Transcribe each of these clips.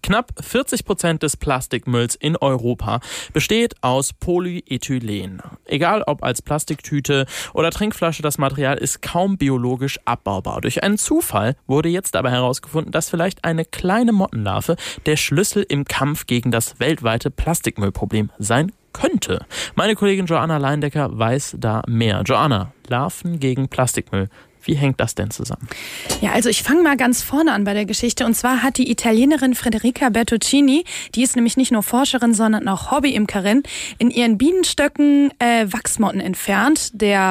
Knapp 40% des Plastikmülls in Europa besteht aus Polyethylen. Egal ob als Plastiktüte oder Trinkflasche, das Material ist kaum biologisch abbaubar. Durch einen Zufall wurde jetzt aber herausgefunden, dass vielleicht eine kleine Mottenlarve der Schlüssel im Kampf gegen das weltweite Plastikmüllproblem sein könnte. Meine Kollegin Joanna Leindecker weiß da mehr. Joanna, Larven gegen Plastikmüll. Wie hängt das denn zusammen? Ja, also ich fange mal ganz vorne an bei der Geschichte. Und zwar hat die Italienerin Federica Bertoncini, die ist nämlich nicht nur Forscherin, sondern auch Hobbyimkerin, in ihren Bienenstöcken Wachsmotten entfernt.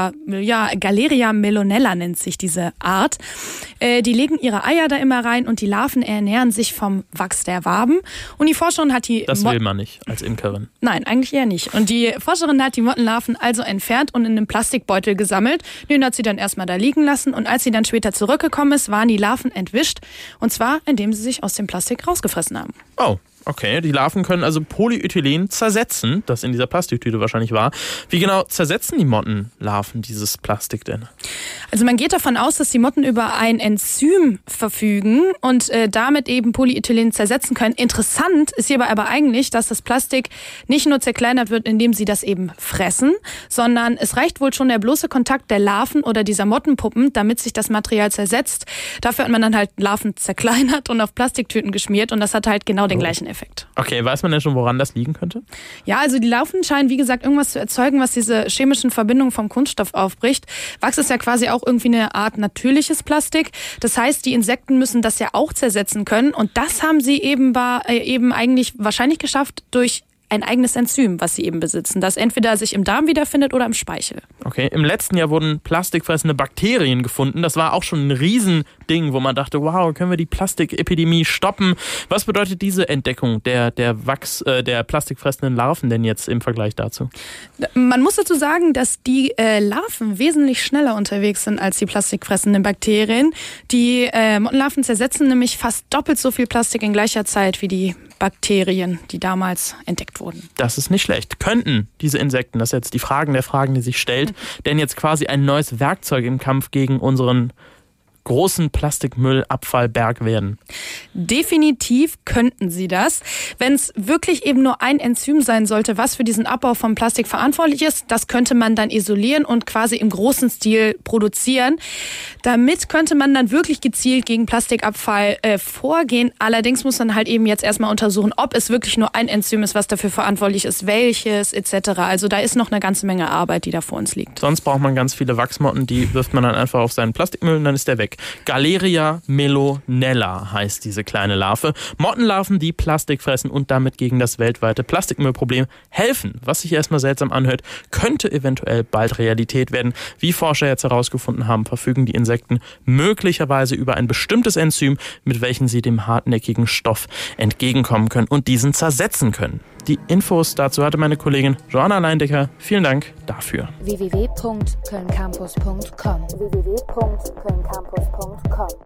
Galeria melonella nennt sich diese Art. Die legen ihre Eier da immer rein und die Larven ernähren sich vom Wachs der Waben. Und die Forscherin hat die... Das will man nicht als Imkerin. Nein, eigentlich eher nicht. Und die Forscherin hat die Mottenlarven also entfernt und in einem Plastikbeutel gesammelt. Den hat sie dann erstmal da liegen lassen. Und als sie dann später zurückgekommen ist, waren die Larven entwischt. Und zwar, indem sie sich aus dem Plastik rausgefressen haben. Oh, okay. Die Larven können also Polyethylen zersetzen, das in dieser Plastiktüte wahrscheinlich war. Wie genau zersetzen die Mottenlarven dieses Plastik denn? Also man geht davon aus, dass die Motten über ein Enzym verfügen und damit eben Polyethylen zersetzen können. Interessant ist hierbei aber eigentlich, dass das Plastik nicht nur zerkleinert wird, indem sie das eben fressen, sondern es reicht wohl schon der bloße Kontakt der Larven oder dieser Mottenpuppen, damit sich das Material zersetzt. Dafür hat man dann halt Larven zerkleinert und auf Plastiktüten geschmiert und das hat halt genau den gleichen Effekt. Okay, weiß man denn schon, woran das liegen könnte? Ja, also die Larven scheinen, wie gesagt, irgendwas zu erzeugen, was diese chemischen Verbindungen vom Kunststoff aufbricht. Wachs ist ja quasi auch irgendwie eine Art natürliches Plastik. Das heißt, die Insekten müssen das ja auch zersetzen können. Und das haben sie eben eigentlich wahrscheinlich geschafft durch ein eigenes Enzym, was sie eben besitzen, das entweder sich im Darm wiederfindet oder im Speichel. Okay, im letzten Jahr wurden plastikfressende Bakterien gefunden. Das war auch schon ein Riesending, wo man dachte, wow, können wir die Plastikepidemie stoppen? Was bedeutet diese Entdeckung der plastikfressenden Larven denn jetzt im Vergleich dazu? Man muss dazu sagen, dass die Larven wesentlich schneller unterwegs sind als die plastikfressenden Bakterien. Die Mottenlarven zersetzen nämlich fast doppelt so viel Plastik in gleicher Zeit wie die Bakterien, die damals entdeckt wurden. Das ist nicht schlecht. Könnten diese Insekten, das ist jetzt die Fragen der Fragen, die sich stellt, denn jetzt quasi ein neues Werkzeug im Kampf gegen unseren großen Plastikmüllabfallberg werden? Definitiv könnten sie das. Wenn es wirklich eben nur ein Enzym sein sollte, was für diesen Abbau von Plastik verantwortlich ist, das könnte man dann isolieren und quasi im großen Stil produzieren. Damit könnte man dann wirklich gezielt gegen Plastikabfall vorgehen. Allerdings muss man halt eben jetzt erstmal untersuchen, ob es wirklich nur ein Enzym ist, was dafür verantwortlich ist, welches etc. Also da ist noch eine ganze Menge Arbeit, die da vor uns liegt. Sonst braucht man ganz viele Wachsmotten, die wirft man dann einfach auf seinen Plastikmüll und dann ist der weg. Galeria melonella heißt diese kleine Larve. Mottenlarven, die Plastik fressen und damit gegen das weltweite Plastikmüllproblem helfen. Was sich erstmal seltsam anhört, könnte eventuell bald Realität werden. Wie Forscher jetzt herausgefunden haben, verfügen die Insekten möglicherweise über ein bestimmtes Enzym, mit welchem sie dem hartnäckigen Stoff entgegenkommen können und diesen zersetzen können. Die Infos dazu hatte meine Kollegin Joanna Leindecker. Vielen Dank dafür. www.kölncampus.com